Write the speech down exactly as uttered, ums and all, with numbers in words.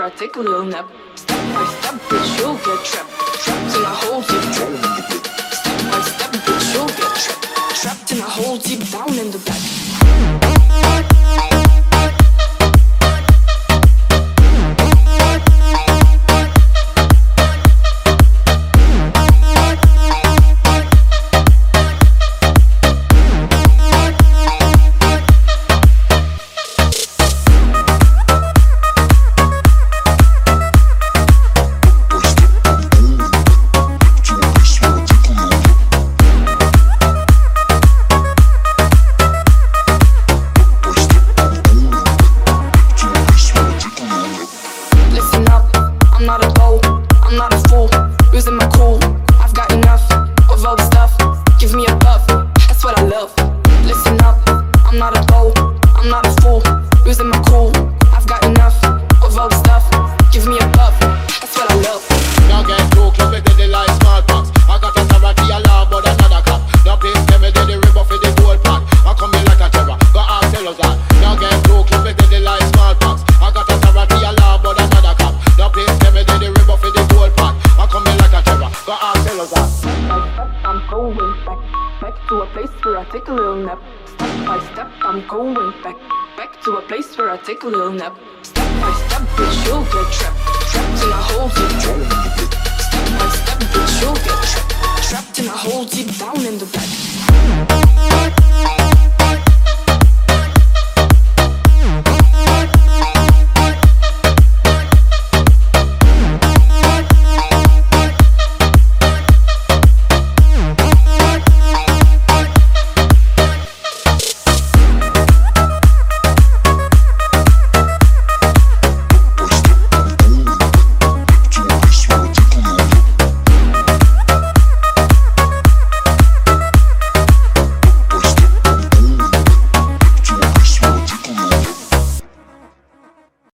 I take a little nap. Step by step, bitch, you'll get trapped. Trapped in a hole deep down in the back. Step by step, bitch, you'll get trapped. Trapped in a hole deep down in the back. Take a little nap. Step by step, bitch, you'll get trapped.